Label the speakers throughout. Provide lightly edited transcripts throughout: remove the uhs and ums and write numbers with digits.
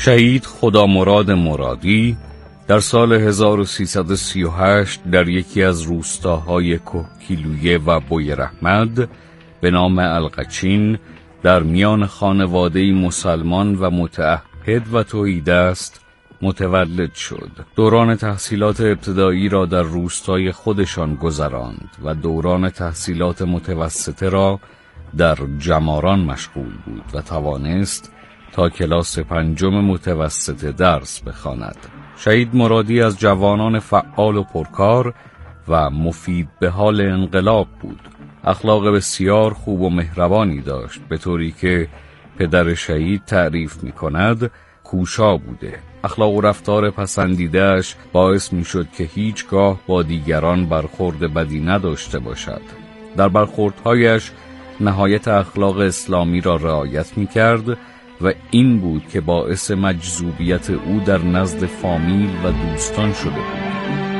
Speaker 1: شهید خدامراد مرادی در سال 1338 در یکی از روستاهای کهگیلویه و بویراحمد به نام القچین در میان خانواده‌ای مسلمان و متعهد و تهیدست متولد شد. دوران تحصیلات ابتدایی را در روستای خودشان گذراند و دوران تحصیلات متوسطه را در جماران مشغول بود و توانست تا کلاس 5 متوسطه درس بخواند. شهید مرادی از جوانان فعال و پرکار و مفید به حال انقلاب بود. اخلاق بسیار خوب و مهربانی داشت، به طوری که پدر شهید تعریف می کند کوشا بوده. اخلاق و رفتار پسندیده‌اش باعث می شد که هیچگاه با دیگران برخورد بدی نداشته باشد. در برخوردهایش نهایت اخلاق اسلامی را رعایت می کرد و این بود که باعث مجذوبیت او در نزد فامیل و دوستان شده بود.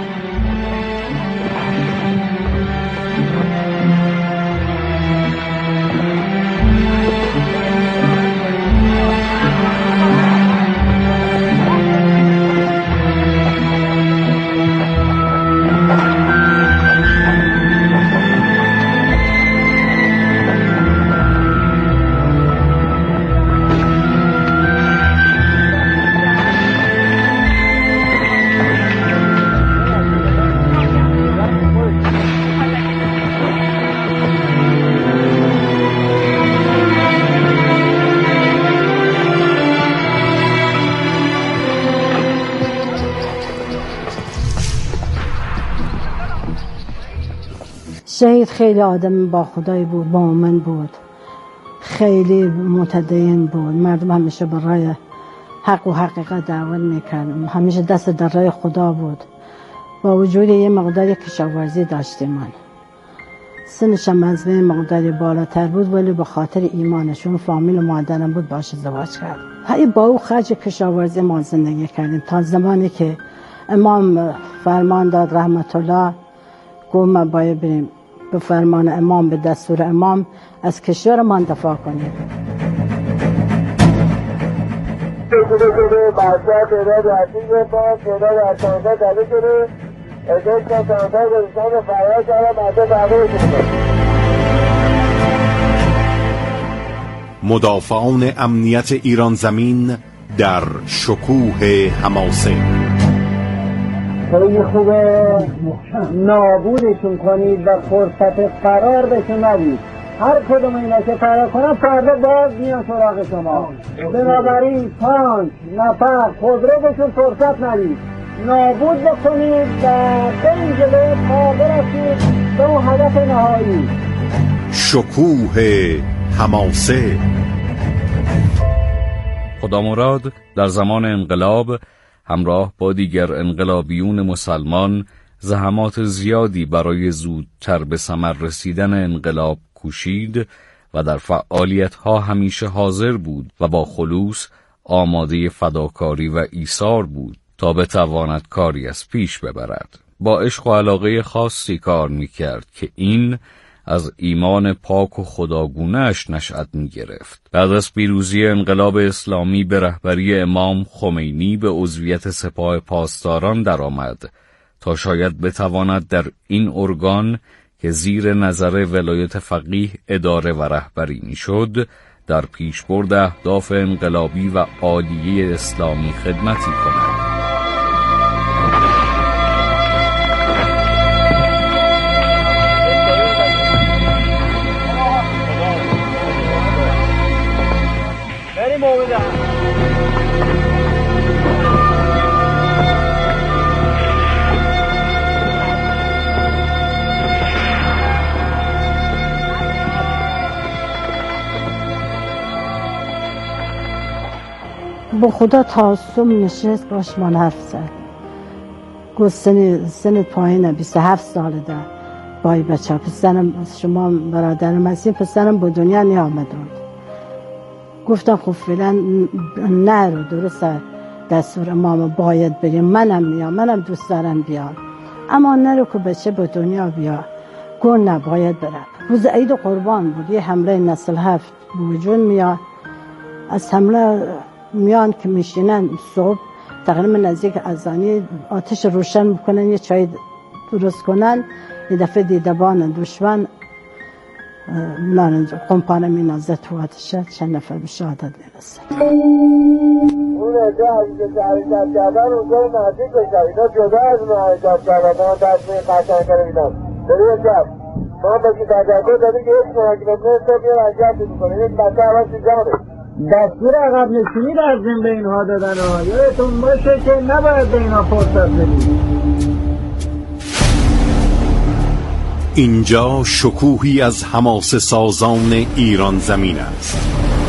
Speaker 2: شهید خیلی آدم با خدای بود، مؤمن بود، خیلی متدین بود. مردم همیشه برای حق و حقیقت دعوت میکرد، همیشه دست در راه خدا بود. با وجود یه مقدار کشاورزی داشتیم، من سنشم از به مقداری بالاتر بود، ولی به خاطر ایمانشون فامیل و مادرم بود باش ازدواج کرد. هی با او خرج کشاورزی ما زندگی کردیم تا زمانی که امام فرمان داد رحمت الله، گفت ما باید بریم به فرمان امام، به دستور امام از کشور ما دفاع کنیم.
Speaker 3: مدافعان امنیت ایران زمین در شکوه حماسه.
Speaker 4: خیلی خوبه نابودشون کنید و فرصت فرار بهشون ندید. هر کدوم اینا که فرار کنن فردا باز میان سراغ شما. بنابراین 5 نفر خودرو بهشون فرصت ندید، نابود بکنید و برین جلو تا برسید به اون هدف نهایی.
Speaker 3: شکوه حماسه.
Speaker 1: خدامراد در زمان انقلاب همراه با دیگر انقلابیون مسلمان زحمات زیادی برای زودتر به ثمر رسیدن انقلاب کوشید و در فعالیت‌ها همیشه حاضر بود و با خلوص آماده فداکاری و ایثار بود تا بتواند کاری از پیش ببرد. با عشق و علاقه خاصی کار می‌کرد که این از ایمان پاک و خداگونه‌اش نشأت می‌گرفت. بعد از پیروزی انقلاب اسلامی به رهبری امام خمینی به عضویت سپاه پاسداران درآمد تا شاید بتواند در این ارگان که زیر نظر ولایت فقیه اداره و رهبری می‌شد در پیشبرد اهداف انقلابی و عالیه اسلامی خدمتی کند.
Speaker 2: با خدا تعصب نشست باش من حرف زد. گفت سنت پایینه، 27 ساله ده بای بچه، پسرم شما برادرم هستیم، پسرم به دنیا نیامدند. گفتم خب فعلا نرو، درسته دستور امام باید بریم، منم میام، منم دوست دارم بیام، اما نرو که بچه به دنیا بیا. گفت نه باید برم. روز عید قربان بود، یه حمله نسل 7 به وجود میاد. از حمله میان که میشینن صبح تقریبا نزدیک اذانی آتش روشن میکنن، یه چای درست کنن، یه دفعه دیدبان دشمن نارنج قمپانه مینازه تو آتشه، چند نفر به شهادت میرسه.
Speaker 4: اون عده که حرکت کردن اونجا نزدیک بشن، اینا جدا از اون حرکت کردن، ما تصمیم قطعا کردن برای شب ما بسی تجربه داریم که یک محاکمه صبح یه رجب میکنه، یک بچه اول تو جانه دستور عقب نشینی لازم به اینها دادن ها، یادتون باشه که نباید به اینها فرصت بدید.
Speaker 3: اینجا شکوهی از حماسه سازان ایران زمین است.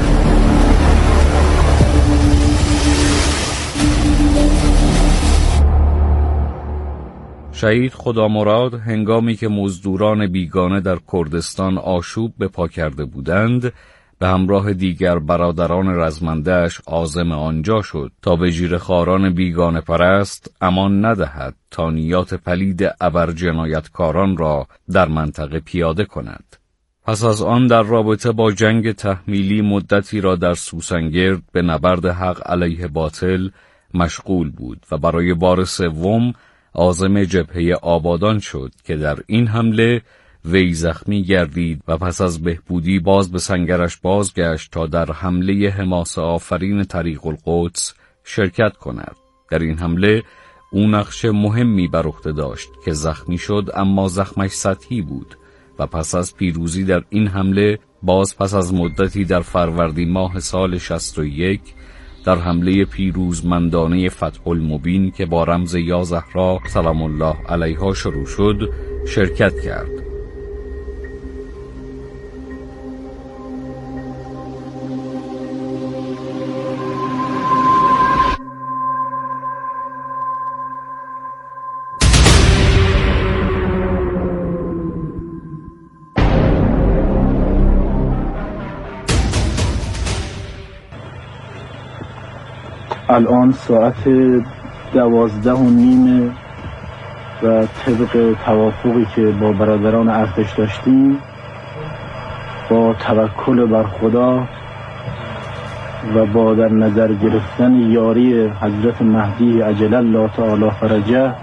Speaker 1: شهید خدامراد هنگامی که مزدوران بیگانه در کردستان آشوب به پا کرده بودند، به همراه دیگر برادران رزمنده‌اش عازم آنجا شد تا به ژیرخواران بیگانه پرست امان ندهد تا نیات پلید ابرجنایتکاران را در منطقه پیاده کند. پس از آن در رابطه با جنگ تحمیلی مدتی را در سوسنگرد به نبرد حق علیه باطل مشغول بود و برای بار سوم عازم جبهه آبادان شد که در این حمله وی زخمی گردید و پس از بهبودی باز به سنگرش بازگشت تا در حمله حماسه آفرین طریق القدس شرکت کند. در این حمله او نقش مهمی بر عهده داشت که زخمی شد، اما زخمش سطحی بود و پس از پیروزی در این حمله باز پس از مدتی در فروردین ماه سال 61 در حمله پیروزمندانه فتح المبین که با رمز یا زهرا سلام الله علیها شروع شد شرکت کرد.
Speaker 5: الان ساعت 12:30 و طبق توافقی که با برادران ارتش داشتیم، با توکل بر خدا و با در نظر گرفتن یاری حضرت مهدی عجل الله تعالی فرجه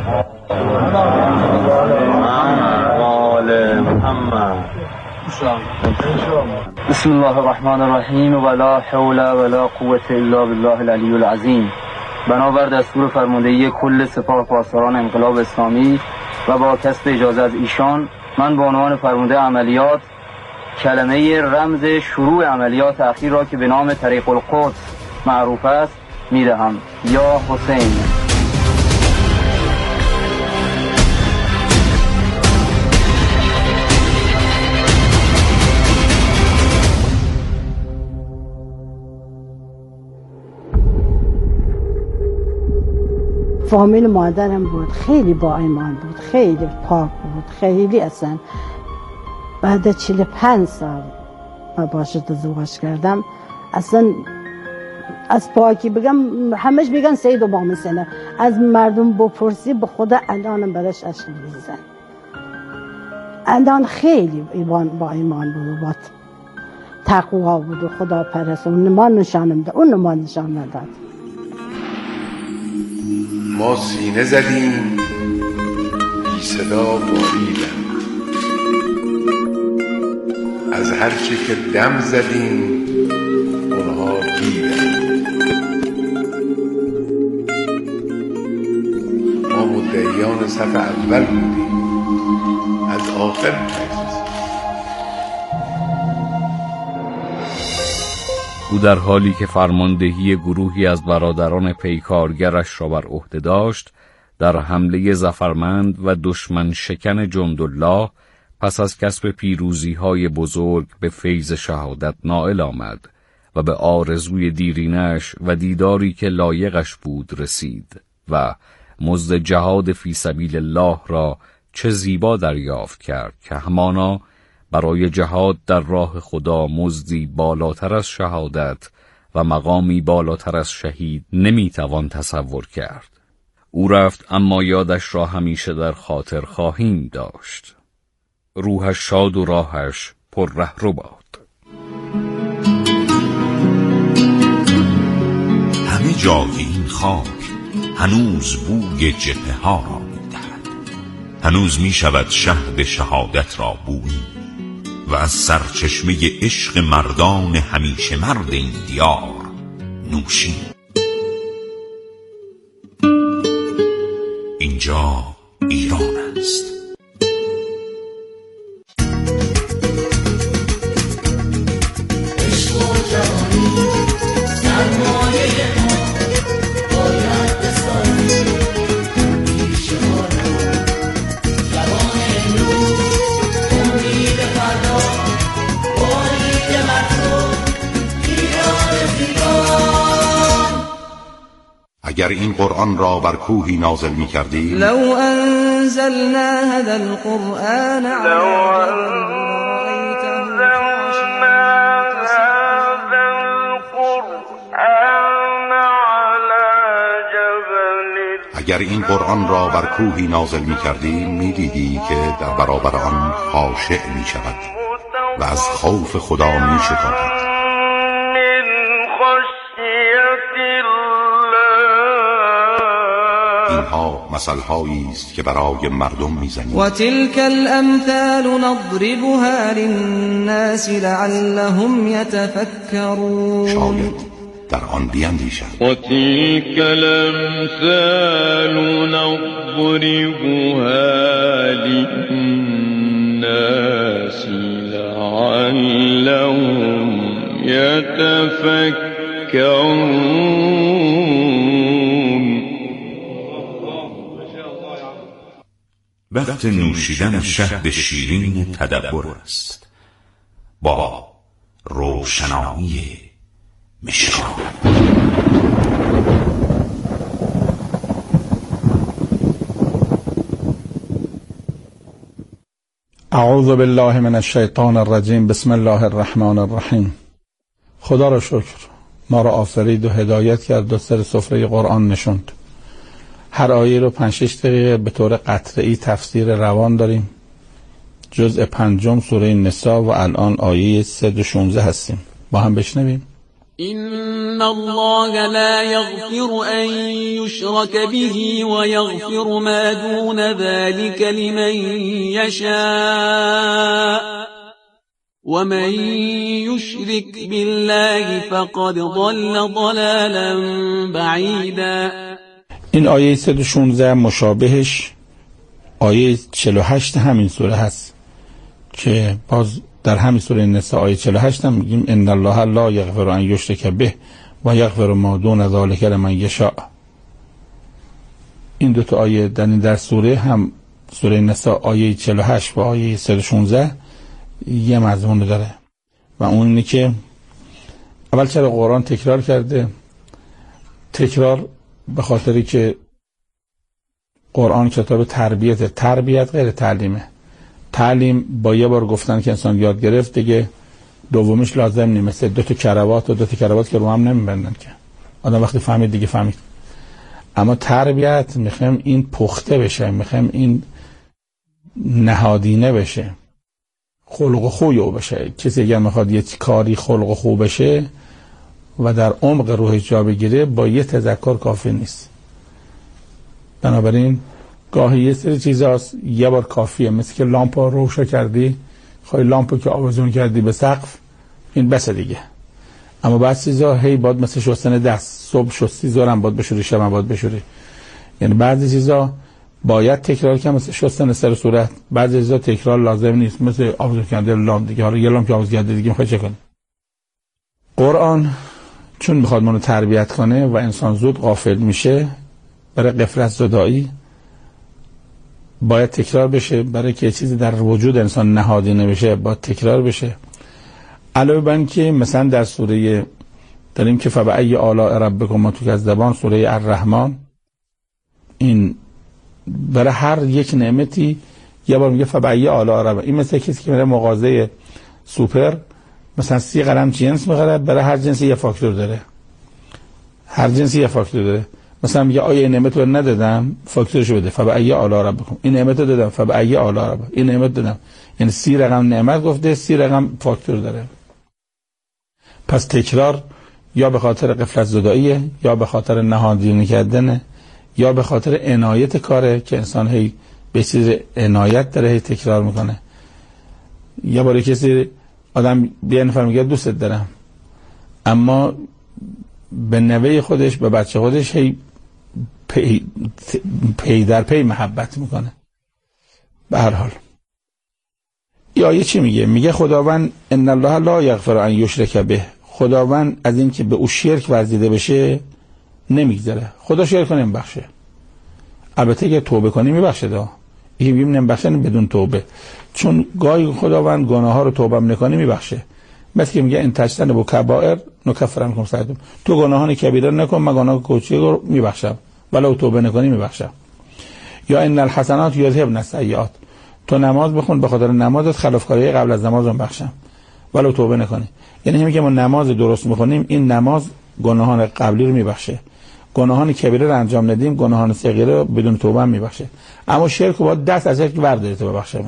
Speaker 6: بسم الله الرحمن الرحیم و لا حول ولا قوة الا بالله العلی العظیم. بنابر دستور فرماندهی کل سپاه پاسداران انقلاب اسلامی و با کسب اجازه از ایشان، من به عنوان فرمانده عملیات کلمه رمز شروع عملیات اخیر را که به نام طریق القدس معروف است میدهم. یا حسین.
Speaker 2: فامیل مادرم بود، خیلی با ایمان بود، خیلی پاک بود، خیلی اصلا بعد 45 سال باش ازدواج کردم، اصلا از پاکی بگم همش بگن سید و با مسنه، از مردم بپرسی به خدا الان برش اشک میریزن. الان خیلی با ایمان بود، با تقوا بود و خدا پرست، اون ما نشانم داد، اون ما نشان نداد.
Speaker 7: ما سینه زدیم بی صدا باریدن، از هر چی که دم زدیم اونها دیدن. ما مدعیان صف اول بودیم، از آخر نشستیم.
Speaker 1: او در حالی که فرماندهی گروهی از برادران پیکارگرش را بر عهده داشت، در حمله ظفرمند و دشمن شکن جندالله پس از کسب پیروزی‌های بزرگ به فیض شهادت نائل آمد و به آرزوی دیرینش و دیداری که لایقش بود رسید و مزد جهاد فی سبیل الله را چه زیبا دریافت کرد که همانا برای جهاد در راه خدا مزدی بالاتر از شهادت و مقامی بالاتر از شهید نمیتوان تصور کرد. او رفت اما یادش را همیشه در خاطر خواهیم داشت. روحش شاد و راهش پر رهرو باد.
Speaker 8: همه جای این خاک هنوز بوی جبهه ها را می‌دهد. هنوز می‌شود شهد شهادت را بویی و از سرچشمه عشق مردان همیشه مرد این دیار نوشی. اینجا ایران است.
Speaker 3: اگر این قرآن را بر کوهی نازل می کردیم،
Speaker 9: لو انزلنا هذا القرآن
Speaker 3: اگر این قرآن را بر کوهی نازل می کردیم می دیدی که در برابر آن خاشع می شود و از خوف خدا می شتابد. اینها مثل‌هایی است که برای مردم می‌زنیم.
Speaker 9: و تلك الامثال نضربها للناس لعلهم يتفكرون.
Speaker 3: شاید در آن بیندیشند.
Speaker 10: و تلك الامثال نضربها للناس لعلهم يتفكرون.
Speaker 8: وقت نوشیدن شهد شیرین تدبر است با روشنایی مشکان.
Speaker 11: اعوذ بالله من الشیطان الرجیم. بسم الله الرحمن الرحیم. خدا را شکر، ما را آفرید و هدایت کرد و سر سفره قرآن نشوند. هر آیه رو 5-6 دقیقه به طور قطعی تفسیر روان داریم. جزء 5 سوره نساء و الان آیه 116 هستیم. با هم بشنویم.
Speaker 12: إن الله لا يغفر أن يشرك به ويغفر ما دون ذلك لمن يشاء ومن يشرك بالله فقد ضل ضلالا بعيدا.
Speaker 11: این آیه 116 مشابهش آیه 48 همین سوره هست که باز در همین سوره نساء آیه 48 هم میگیم ان الله لا یغفر ان یشرک به و یغفر ما دون ذلک لمن یشاء. این دو تا آیه در سوره هم سوره نساء آیه 48 و آیه 116 یه مضمون داره و اون اینه که اول چرا قرآن تکرار کرده؟ تکرار به خاطری که قرآن کتاب تربیت غیر تعلیمه. تعلیم با یه بار گفتن که انسان یاد گرفت دیگه دومیش لازم نیست، مثل 2 کراوات که رو هم نمیبندن که آدم وقتی فهمید دیگه فهمید. اما تربیت میخوایم این پخته بشه، میخوایم این نهادینه بشه، خلق و خوی بشه. کسی اگر میخواد یه کاری خلق و خو بشه و در عمق روحش جا بگیره با یه تذکر کافی نیست. بنابراین گاهی یه سری چیزاست یه بار کافیه، مثل که لامپ روشن کردی، خواهی لامپو که آویزون کردی به سقف این بس دیگه. اما بعضی چیزا هی باید مثل شستن دست، صبح شستی ظهرم باید بشوری شبم باید بشوری. یعنی بعضی چیزا باید تکرار کنم مثل شستن سر صورت، بعضی چیزا تکرار لازم نیست مثل آویزون کردن لامپ دیگه. حالا یه لامپ که آویزون کردی دیگه میخوای چه کنی؟ قرآن چون میخواد منو تربیت کنه و انسان زود غافل میشه، برای غفلت زدایی باید تکرار بشه. برای که چیزی در وجود انسان نهادینه بشه باید تکرار بشه. علاوه بر این که مثلا در سوره داریم که فبأی آلاء ربکما تکذبان، سوره الرحمن، این برای هر یک نعمتی یه بار میگه فبأی آلاء ربکما. این مثل کسی که میره مغازه سوپر مثلا 30 قلم جنس میخره، برای هر جنسی یه فاکتور داره، هر جنسی یه فاکتور داره. مثلا میگه آیا این نعمت رو ندادم، فاکتورشو بده، فبأی آلاء ربکما. این نعمت رو دادم، فبأی آلاء ربکما. این نعمت دادم، یعنی 30 رقم نعمت گفته، 30 رقم فاکتور داره. پس تکرار یا به خاطر غفلت زداییه، یا به خاطر نهادینه کردنه، یا به خاطر عنایت کاره که انسان هی به چیز عنایت داره هی تکرار میکنه. یه بار کسی آدم یه نفر میگه دوست دارم، اما به نوه خودش به بچه خودش هی پی در پی محبت میکنه. به هر حال این آیه چی میگه؟ میگه خداوند ان الله لا یغفر ان یشرک به، خداوند از این که به او شرک ورزیده بشه نمیگذره. خدا شرک کنه نمیبخشه، البته که توبه کنی میبخشه. این میگیم نمیبخشه بدون توبه، چون گاهی خداوند گناه ها رو توبه نکنی میبخشه. مثل که میگه ان تجتنبوا کبائر نکفر عنکم سیئاتکم، تو گناهان کبیره نکن من گناه کوچیک رو میبخشم، ولو توبه نکنی میبخشم. یا ان الحسنات یذهبن السیئات، تو نماز بخون به خاطر نمازت خلافکاری قبل از نماز رو بخشم ولو توبه نکنی. یعنی میگه ما نماز درست میخونیم، این نماز گناهان قبلی رو میبخشه، گناهان کبیره رو انجام ندیم گناهان صغیره رو بدون توبه هم میبخشه، اما شرک رو باید دست از شرک برداره تو ببخشه.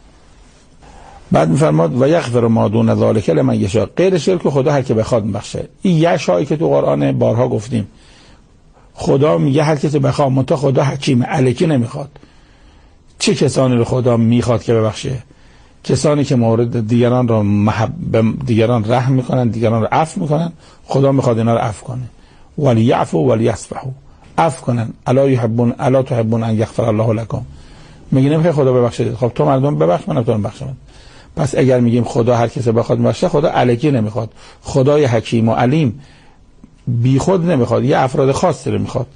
Speaker 11: بعد میفرماد و یغفر ما دون ذلک لمن یشاء، غیر شرک خدا هر که بخواد میبخشه. این یشاء که تو قرآن بارها گفتیم، خدا میگه هر کسی بخواد، منتها خدا حکیم الکی نمیخواد. چه کسانی رو خدا میخواد که ببخشه؟ کسانی که مورد دیگران رو دیگران رحم میکنن، دیگران رو عفو میکنن. خدا میخواد اینا رو عفو کنه. ولیعفو ولیصفحوا، عفو کنن. الا تحبون ان یغفر الله لكم، میگه نمیخواد خدا ببخشه. خب تو مردم ببخش منم تو رو ببخشم. پس اگر میگیم خدا هر کسی بخواد ببخشه، خدا الکی نمیخواد، خدای حکیم و علیم بی خود نمیخواد، یه افراد خاصی رو میخواد.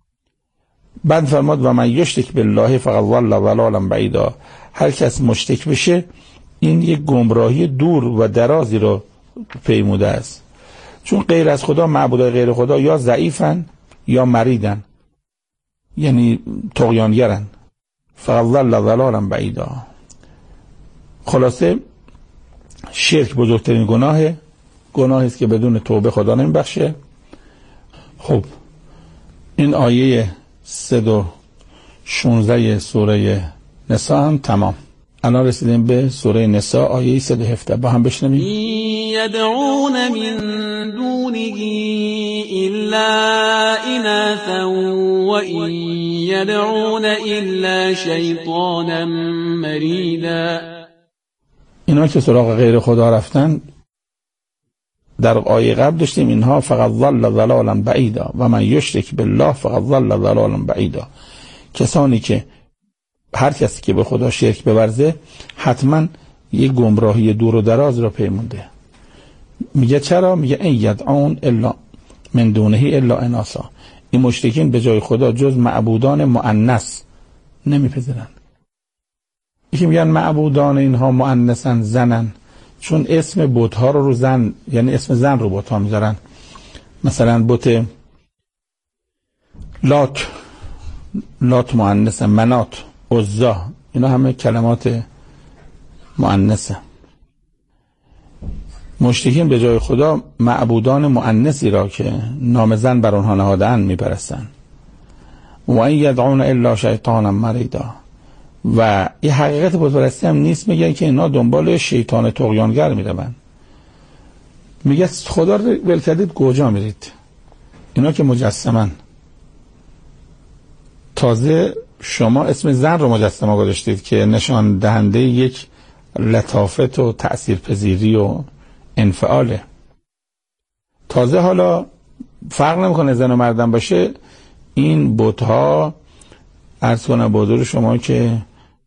Speaker 11: بعد فرماد و من یشرک بالله فقد ضل ضلالا بعیدا، هر کس مشرک بشه این یک گمراهی دور و درازی رو پیموده است، چون غیر از خدا معبودای غیر خدا یا ضعیفن یا مریدن، یعنی طغیانگرن. فقد ضل ضلالا بعیدا. خلاصه شرک بزرگترین گناهی است که بدون توبه خدا نمیبخشه. خب این آیه 316 سوره نساء هم تمام. الان رسیدیم به سوره نساء آیه 317 با هم بشنویم.
Speaker 12: یدعون من دونه الا اناثا و این یدعون الا شیطانا مریدا.
Speaker 11: اینا که سراغ غیر خدا رفتن در آیه قبل داشتیم اینها فقط ضل ضلالا بعیدا و من یشرک بالله فقط ضل ضلالا بعیدا. کسانی که هر کسی که به خدا شرک بورزه حتما یک گمراهی دور و دراز را پیمونده. میگه چرا؟ میگه ان یدعون الا من دونه الا اناثا، این مشرکین به جای خدا جز معبودان مؤنث نمیپذیرن. یکی میگن معبودان اینها مؤنثن، زنن، چون اسم بت‌ها رو زن، یعنی اسم زن رو بت‌ها میذارن. مثلا بت لات مؤنثه، منات، عزا، اینا همه کلمات مؤنثه. مشرکین به جای خدا معبودان مؤنثی را که نام زن بر آنها نهاده‌اند میپرستند. و این یدعون الا شیطانا مریدا، و این حقیقت بتپرستی هم نیست. میگن که اینا دنبال شیطان طغیانگر میروند. میگه خدا رو ول کردید کجا میرید؟ اینا که مجسمن. تازه شما اسم زن رو مجسمه گذاشتید که نشان دهنده یک لطافت و تأثیرپذیری و انفعاله. تازه حالا فرق نمیکنه زن و مردم باشه، این بت‌ها عرض کنم به حضور شما که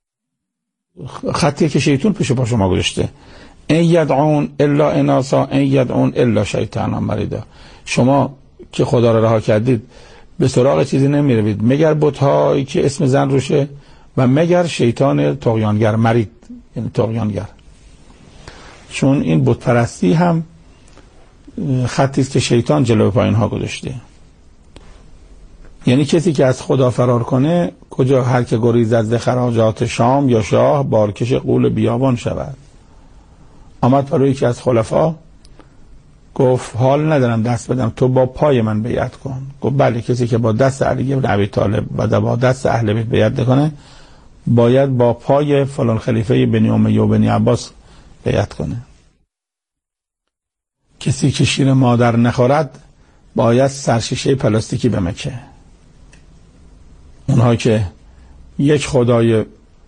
Speaker 11: خطی که شیطان پیش پا شما گذاشته. ان یدعون الا اناثا ان یدعون الا شیطانا مریدا. شما که خدا را رها کردید به سراغ چیزی نمیروید مگر بت‌هایی که اسم زن روشه و مگر شیطان طغیانگر، مرید یعنی طغیانگر. چون این بت پرستی هم خطی است که شیطان جلوی پای اینها گذاشته. یعنی کسی که از خدا فرار کنه، کجا هر که گریز از خراجات شام یا شاه بارکش غول بیابان شود. آمد برای یکی از خلفا گفت حال ندارم دست بدم، تو با پای من بیعت کن. گفت بله، کسی که با دست علی بن ابی طالب و با دست اهل بیت بیعت کنه باید با پای فلان خلیفه بنی امیه و بنی عباس بیعت کنه. کسی که شیر مادر نخورد باید سرشیشه پلاستیکی بمکه. اونها که یک خدای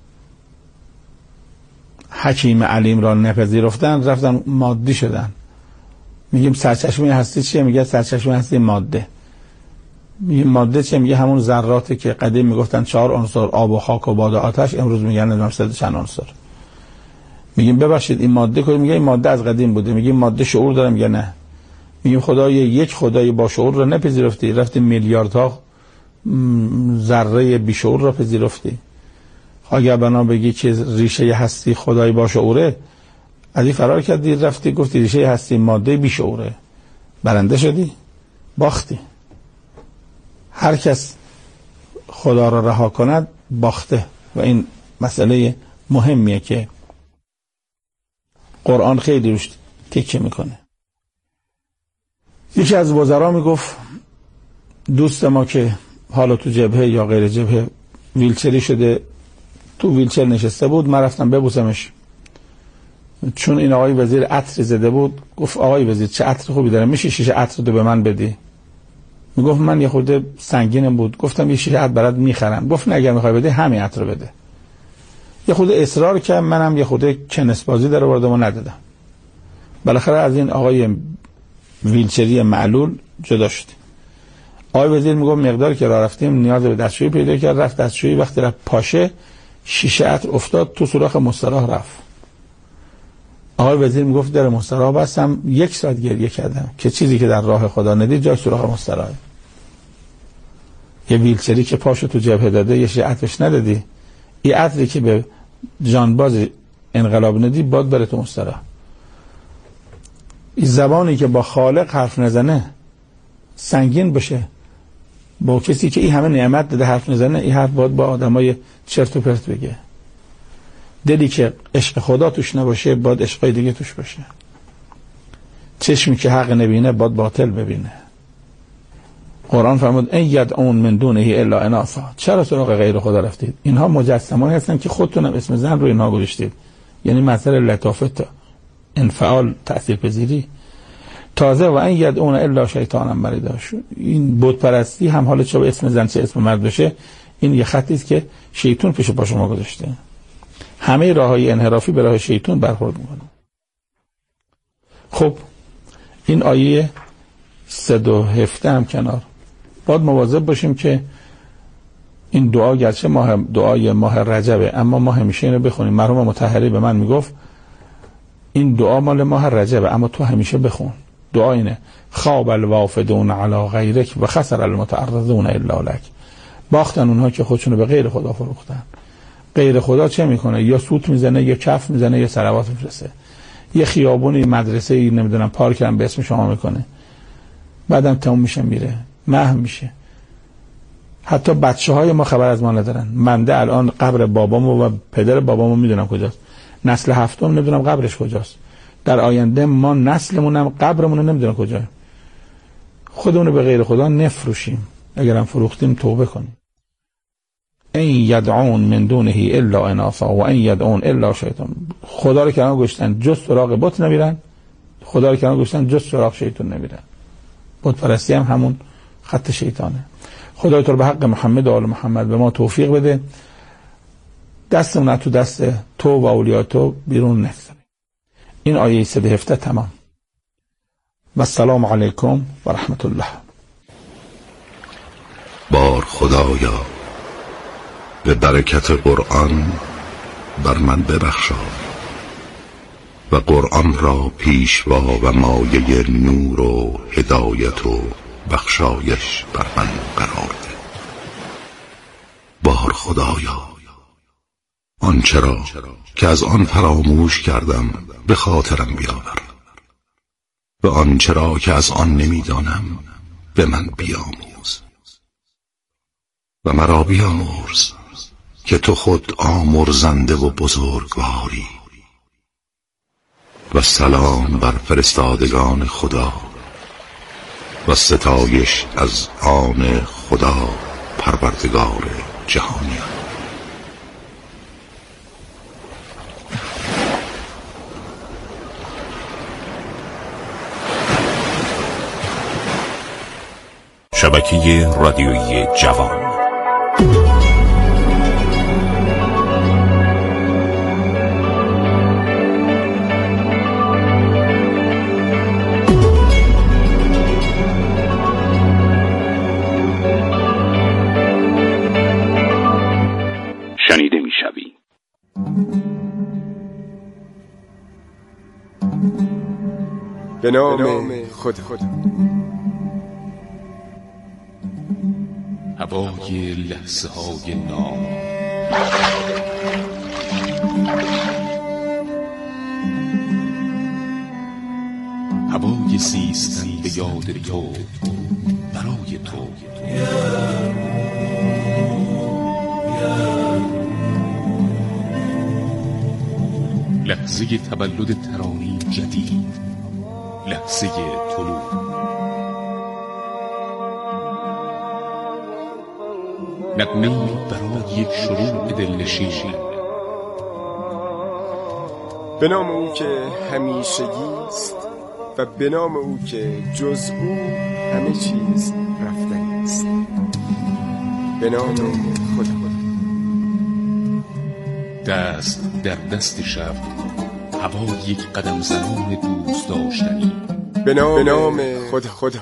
Speaker 11: حکیم علیم را نپذیرفتن رفتن مادی شدن. میگیم سرچشمه هستی چیه؟ میگه سرچشمه هستی ماده. میگیم ماده چیه؟ میگه همون ذراتی که قدیم میگفتن 4 عنصر آب و خاک و باد و آتش، امروز میگن نمیدونم 3 چند عنصر. میگیم ببخشید این ماده که میگه این ماده از قدیم بوده. میگیم ماده شعور داره؟ میگه نه. میگیم یک خدای با شعور رو نپذیرفتی، رفتی میلیاردها ذره بی شعور رو پذیرفتی. اگر بنا بگی که ریشه هستی خدای با شعوره، از این فرار کردی رفتی گفتی ریشه هستی ماده بی شعوره، برنده شدی، باختی. هر کس خدا را رها کند باخته. و این مسئله مهمیه که قرآن خیلی روش تکیه میکنه. یکی از وزرا میگفت دوست ما که حالا تو جبهه یا غیر جبهه ویلچری شده، تو ویلچر نشسته بود، من رفتم ببوسمش، چون این آقای وزیر عطر زده بود. گفت آقای وزیر چه عطر خوبی داره، میشه شیشه عطر رو به من بدی؟ میگفت من یه خورده سنگینم بود. گفتم یه شیشه عطر برات میخرم. گفت نه اگر میخوای بده همین عطر رو بده. یه خورده اصرار کرد، منم یه خورده کنسبازی در آوردم و ندادم. بالاخره از این آقای ویلچری معلول جدا شد. آقای وزیر میگفت مقداری که راه رفتیم نیاز به دستشویی پیدا کرد، رفت دستشویی، وقتی رفت پاشه شیشه عطر افتاد تو سوراخ مستراح رفت. آقای وزیر میگفت در مستراح بستم 1 ساعت گریه کردم که چیزی که در راه خدا ندید جای سوراخ مستراح. یه ویلچری که پاشو تو جبهه داده یه شیشه عطرش ندادی، این عطری که به جانباز انقلاب ندی باد بره تو مستراح. این زبانی که با خالق حرف نزنه سنگین بشه، با کسی که این همه نعمت داده حرف نزنه، این حرف باید با آدمای چرت و پرت بگه. دلی که عشق خدا توش نباشه باید عشقای دیگه توش باشه. چشمی که حق نبینه باید باطل ببینه. قرآن فرمود ان یدعون من دونه الا اناثا. چرا سراغ غیر خدا رفتید؟ اینها مجسمه‌ای هستن که خودتونم اسم زن رو اینها گذاشتید. یعنی مسئله لطافت، انفعال، تاثیرپذیری. تازه و ان یدعون الا شیطانا مریدا. این بت پرستی هم حالا چه اسم زن چه اسم مرد بشه، این یه خطی است که شیطان پیش پا شما گذاشته. همه راههای انحرافی به راه شیطان برخورد میکنه. خب این آیه 317 هم کنار. باید مواظب باشیم که این دعا گرچه دعای ماه رجبه، اما ما همیشه اینو بخونیم. مرحوم مطهری به من میگفت این دعا مال ماه رجبه، اما تو همیشه بخون. دعا اینه خواب الوافدون علی غیرک و خسر المتعرضون الا لک. باختن اونها که خودشونو به غیر خدا فروختن. غیر خدا چه میکنه؟ یا سوت میزنه، یا کف میزنه، یا صلوات میفرسته. یه خیابونی، مدرسه‌ای، نمیدونم پارک هم به اسم شما میکنه، بعدم تموم میشه میره، محو میشه. حتی بچه‌های ما خبر از ما ندارن. منده الان قبر بابامو و پدر بابامو میدونم کجاست، نسل هفتم نمیدونم قبرش کجاست. در آینده ما نسلمونم قبرمون نمیدونم کجاست. خودمون به غیر خدا نفروشیم، اگرم فروختیم توبه کنیم. ان یدعون من دونه الا اناثا و ان یدعون الا شیطان. خدا رو کنار گذاشتن جز سراغ بت نمیرن، خدا رو کنار گذاشتن جز سراغ شیطان نمیرن. بت پرستی هم همون خط شیطانه. خدای تو رو به حق محمد و آل محمد به ما توفیق بده، دستمون تو دست تو و اولیاء تو بیرون نگذاریم. این آیه 317 تمام. و السلام علیکم و رحمت الله.
Speaker 3: بار خدایا به برکت قرآن بر من ببخشا و قرآن را پیشوا و مایه نور و هدایت و بخشایش بر من قرار ده. بار خدایا آنچه را که از آن فراموش کردم به خاطرم بیاور و آنچه را که از آن نمیدانم به من بیاموز و مرا بیامرز که تو خود آمرزنده و بزرگواری. و سلام بر فرستادگان خدا و ستایش از آن خدا پروردگار جهانیان.
Speaker 8: شبکه رادیویی جوان. شنیده می‌شوی.
Speaker 13: به نام خدا.
Speaker 14: هوای لحظه های نام، هوای زیستن به یاد تو، برای تو. لحظه تولد ترانه‌ای جدید، لحظه طلوع. نغمه‌ای برای شروع دلنشین.
Speaker 13: به نام او که همیشگی است و به نام او که جز او همه چیز رفتنی است. به نام خدا.
Speaker 14: دست در دست شب، هوای یک قدم زنان دوست داشتنی.
Speaker 13: به نام خدا.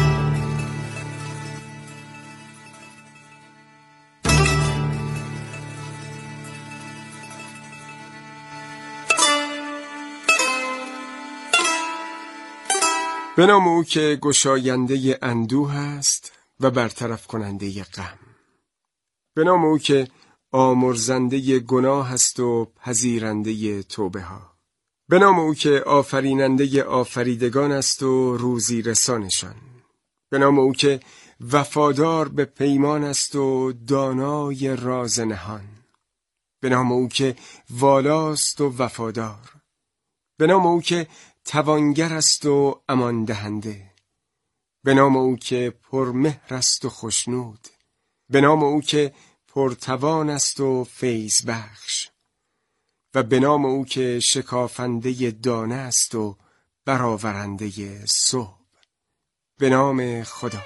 Speaker 13: به نام او که گشاینده اندوه است و برطرف کننده غم. به نام او که آمرزنده گناه است و پذیرنده توبه ها. به نام او که آفریننده آفریدگان است و روزی رسانشان. به نام او که وفادار به پیمان است و دانای راز نهان. به نام او که والاست و وفادار. به نام او که توانگر است و امان دهنده. به نام او که پرمهر است و خوشنود. به نام او که پرتوان است و فیض بخش. و به نام او که شکافنده دانه است و برآورنده صبح. به نام خدا.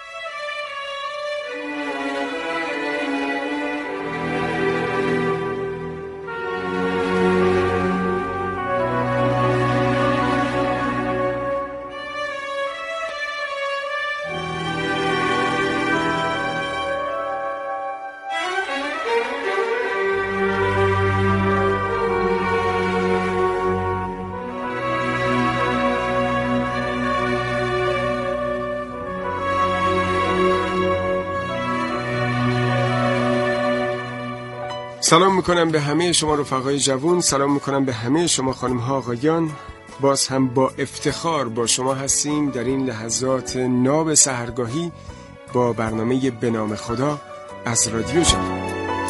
Speaker 13: سلام میکنم به همه شما رفقای جوان، سلام میکنم به همه شما خانم ها آقایان. باز هم با افتخار با شما هستیم در این لحظات ناب سحرگاهی با برنامه به نام خدا از رادیو جوان.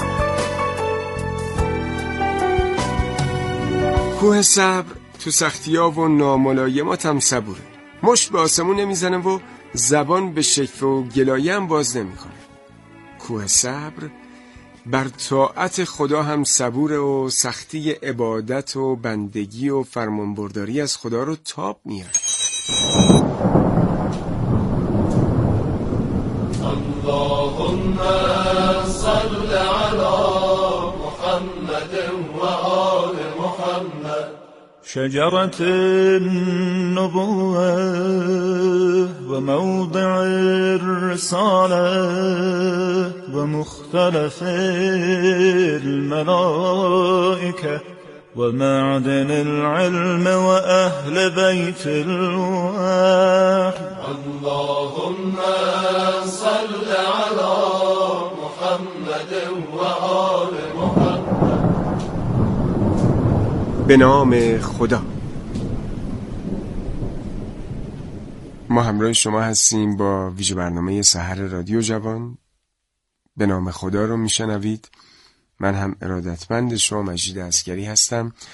Speaker 13: کوه صبر تو سختی‌ها و ناملایمات هم صبوره. مشت به آسمون نمیزنه و زبان به شکوه و گلایه هم باز نمیکنه. کوه صبر بر طاعت خدا هم صبوره و سختی عبادت و بندگی و فرمانبرداری از خدا رو تاب میاره.
Speaker 15: اللهم صل علی محمد و آل محمد.
Speaker 16: شجرة النبوة وموضع الرسالة ومختلف الملائكة ومعدن العلم وأهل بيت الوحي.
Speaker 15: اللهم صل على محمد و آل محمد.
Speaker 13: به نام خدا. ما همراه شما هستیم با ویژه برنامه سحر رادیو جوان. به نام خدا رو میشنوید. من هم ارادتمند شما مجید عسگری هستم